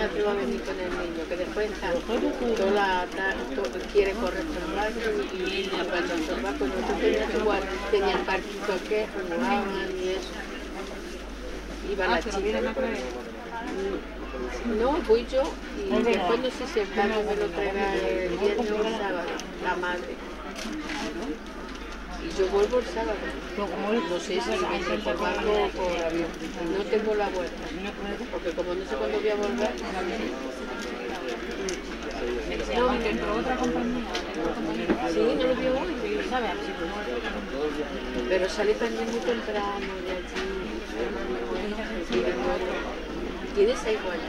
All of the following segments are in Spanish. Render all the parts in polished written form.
padre va a venir con el niño, que después está quiere correr por el barrio y cuando el barco nosotros teníamos igual, tenía el parquito que jugaban y eso. Iba la chica. No, voy yo y después no sé si el padre me lo traerá el viernes o el sábado, la madre. Y yo vuelvo el sábado. No sé si vendré por barco o por avión. No tengo la vuelta. Porque como no sé cuándo voy a volver. No, que entró otra compañía. Sí, no lo vio hoy. Pero salí también muy temprano de allí. ¿Tienes ahí igual?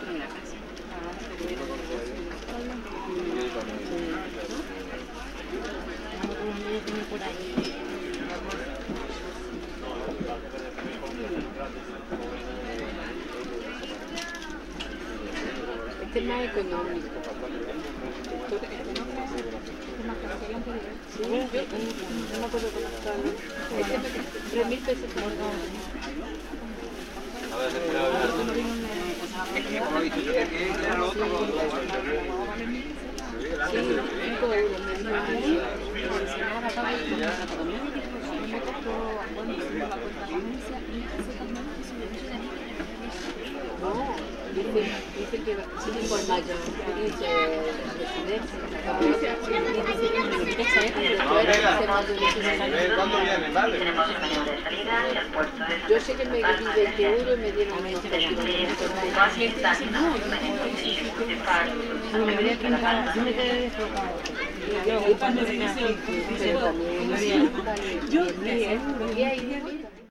Este es más económico. Sí, yo no me acuerdo cómo está. Este 3.000 pesos por dos. Sí, 5 euros mensuales. No, dice que sí, por mayo, dice ¿Cuándo viene? Vale. Yo sé que me di 20 euros y me dieron unos Yo me quedé descolocado.